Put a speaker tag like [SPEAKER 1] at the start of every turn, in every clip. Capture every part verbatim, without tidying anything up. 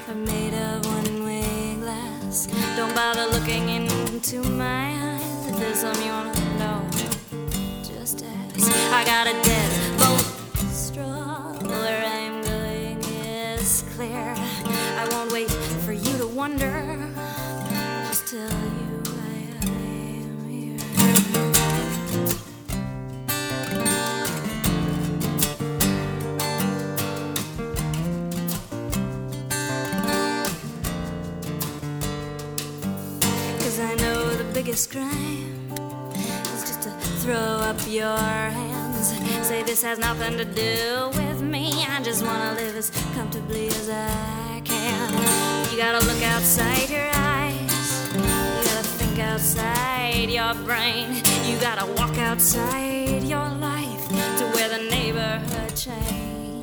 [SPEAKER 1] are made of one-way glass. Don't bother looking into my eyes. If there's something you wanna know, just ask. I got a deadbolt straw. Where I'm going is clear. I won't wait for you to wonder. I'll just tell you I am here. I know the biggest crime is just to throw up your hands. Say this has nothing to do with me. I just wanna live as comfortably as I can. You gotta look outside your eyes. You gotta think outside your brain. You gotta walk outside your life to where the neighborhood changed.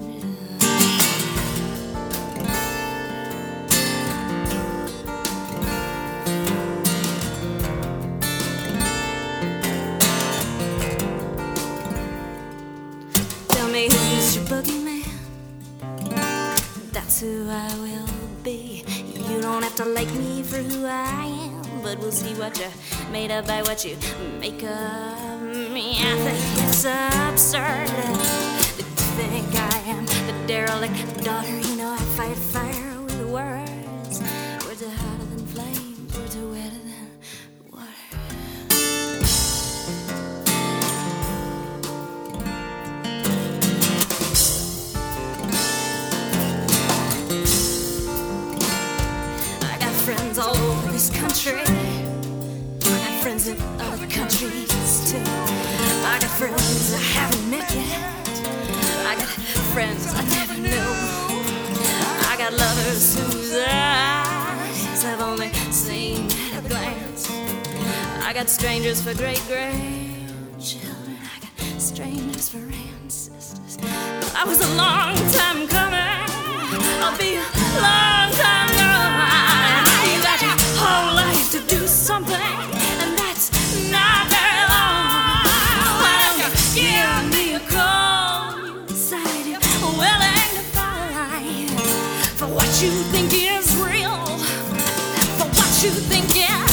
[SPEAKER 1] Who's your boogeyman? That's who I will be. You don't have to like me for who I am, but we'll see what you're made of by what you make of me. I think it's absurd that you think I am the derelict daughter. You know I fight fire with words. Words are hotter than flames. Words are wetter than water. Friends all over this country. I got friends in other countries too. I got friends I haven't met yet. I got friends I never knew. I got lovers whose eyes I've only seen at a glance. I got strangers for great grandchildren. I got strangers for ancestors. I was a long time coming. I'll be a long time coming. You got your whole life to do something, and that's not very long. Why don't you give me a call? You decide you're willing to fight for what you think is real, for what you think is